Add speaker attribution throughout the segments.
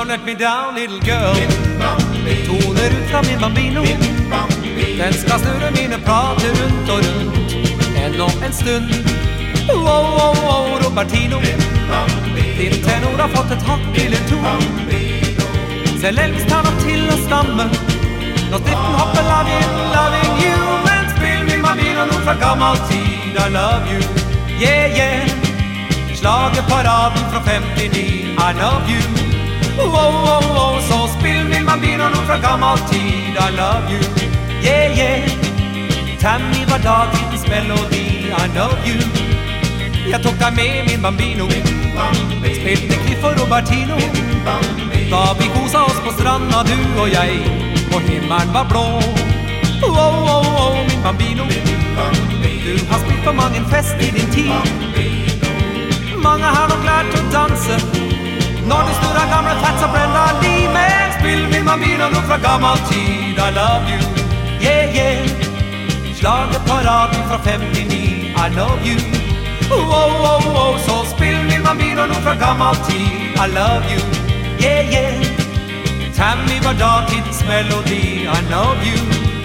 Speaker 1: Don't let me down, little girl. Toner ut fra min bambino. Den skal snurre mine prater rundt og rundt ennå en stund. Wow, wow, wow, Robertino. Din tenor har fått et hakk eller to. Selv elsk tar nok til å stamme når stiften hopper loving you. Men spill min bambino noe fra gammel tid. I love you, yeah, yeah. Slagerparaden fra 59, I love you. Wow, wow, wow, så spill min bambino noe fra gammel tid. I love you, yeah, yeah. Tammy var dagtidens melodi. I love you. Jeg tok deg med min bambino. Spilte Cliff og Robertino. Da vi kosa oss på stranda, du og jeg, og himmelen var blå. Wow, wow, wow, min bambino. Du har spilt på mange fest i din tid. Mange har nok lært å danse når du snurrer gamle fats og Brenda Lee. Men spill min bambino noe fra gammel tid. I love you, yeah, yeah. Slagerparaden fra 59, I love you. Wow, wow, wow, så spill min bambino noe fra gammel tid. I love you, yeah, yeah. Tammy var dagtidens melodi. I love you.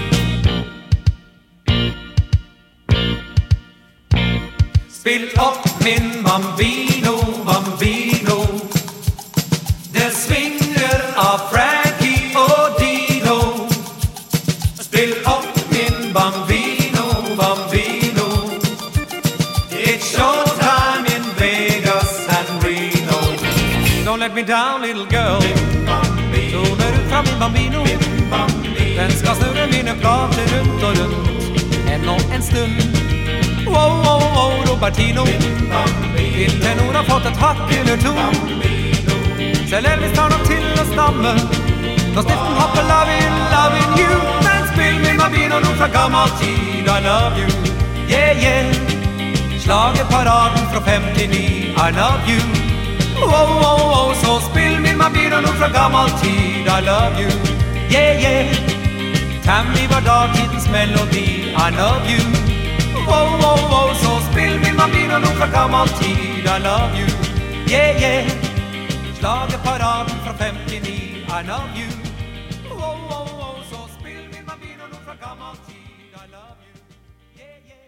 Speaker 1: Spill opp min bambino, bambino. Det svinger av Frankie og Dino. Spill opp min bambino, bambino. It's showtime in Vegas and Reno. Don't let me down, little girl. Toner ut fra min bambino. Den skal snurre mine prater rundt og rundt ennå en stund. Wow, wow, wow, Robertino. Din tenor har fått et hakk eller to. Selv Elvis tar nok til å stamme når stiften hopper loving you. Men spill min bambino noe fra gammel tid. I love you, yeah, yeah. Slagerparaden fra 59, I love you. Wow, wow, wow, så spill min bambino noe fra gammel tid. I love you, yeah, yeah. Tammy var dagtidens melodi. I love you. Wow, wow, wow, så spill min bambino noe fra gammel tid. I love you, yeah, yeah. Slagerparaden fra 59, I love you.